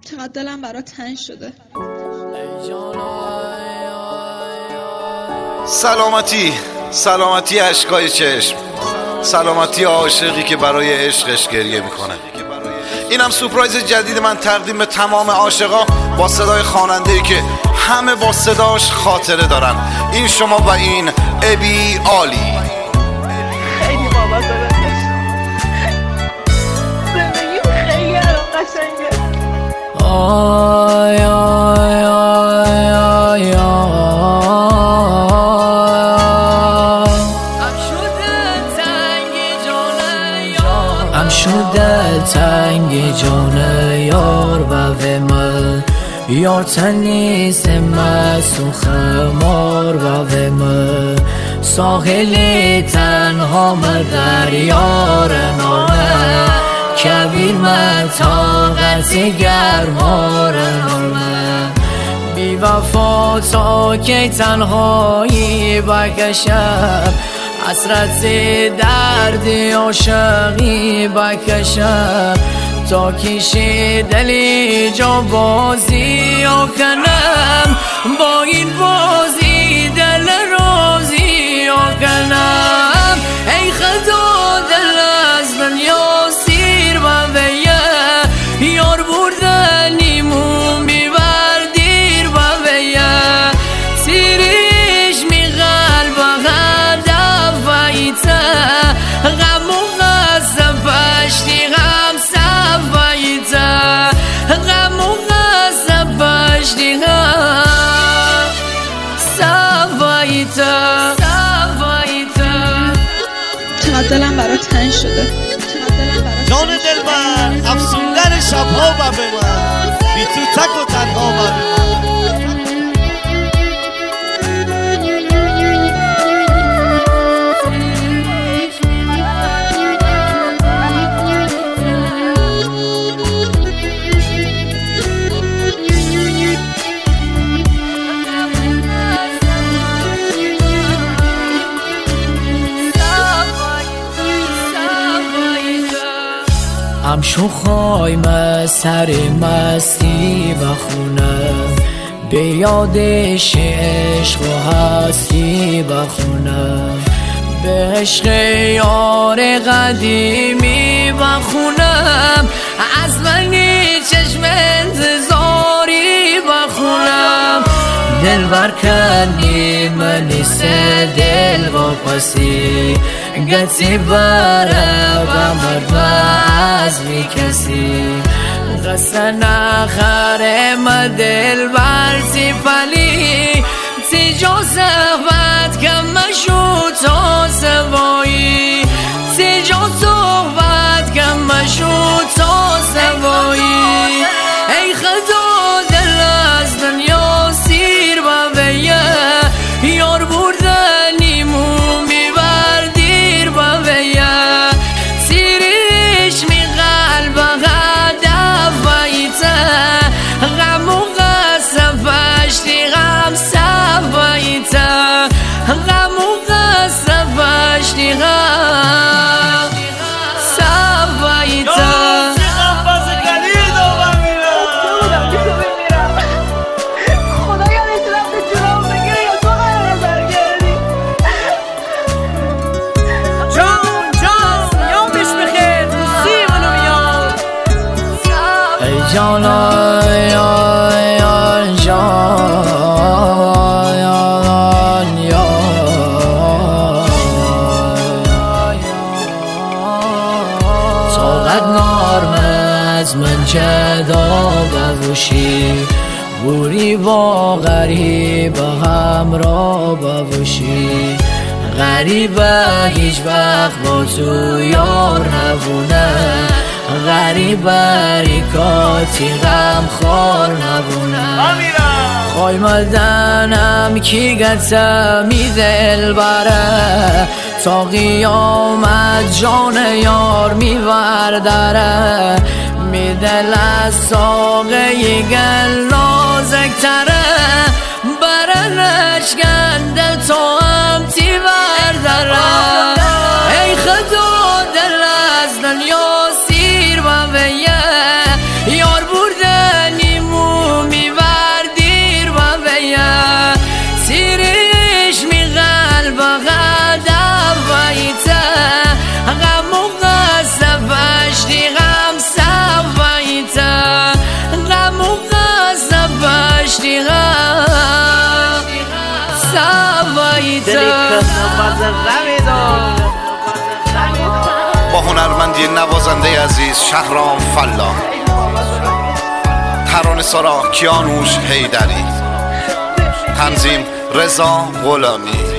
چقدر دلم برات تنگ شده. سلامتی اشکای چشم، سلامتی عاشقی که برای عشقش گریه میکنه. اینم سورپرایز جدید من تقدیم به تمام عاشقا با صدای خواننده‌ای که همه با صداش خاطره دارن. این شما و این ابی عالی. خیلی بابا زندگی خیلی الان قشنگه. آی آی آی آی ام شده تنگ جان یار و ومه یار تنیس مسون خمار و ومه ساحل تنها مدریار نامه کبیر من طاقت گرمار نامه بی وفا تا که تنهایی بکشم حسرت درد عاشقی بکشم تا کشی دلی جا بازی کنم با این بازی دل رازی کنم ای خدا دل از دنیا سیر و ویه یار بردنیمون بیبر دیر و ویه سیریش می قلب غدف ویته غم و غصب پشتی غم سب ویته غم و غصب پشتی غم سب ویته چقدر دلم برات تنگ شده. جان دلبر افسوندن شبها و به من بی تو تک و تنها و به من هم شوخای سر مستی بخونم به یادش عشق و هستی بخونم به عشق یار قدیمی بخونم از منی چشم انتظاری بخونم دل برکنی منی سه دل واپسی گتی بره و مرد می کسی قصه نخره ما دل برسی پلی تی جا صحبت کم مشو تا سوایی تی جا صحبت کم مشو تا سوایی ای خدا دل از دنیا سیر و ویه یار بردنیمون بیبر دیر و ویه سیریش می قلب غدف ویته غم و غصب پشتی غم سب ویته غم و غصب پشتی غم سب ویته جان جان طاقت نارم از من جدا بوشی بوری با غریب همراه بوشی غریبه هیچ وقت با تو یار نبونه غریبه ریکاتی غم خور نبونه خوای ملدنم کی گتمی دل بره تا قیامت جان یار میوردره میدل از ساقه گل نازک تره برنش گندل تا هم تی بردره ای خدا دل از دنیا سیر و ویه یار بردنی با هنرمندی نوازنده عزیز شهرام فلا، ترانه سرا کیانوش حیدری، تنظیم رضا غلامی.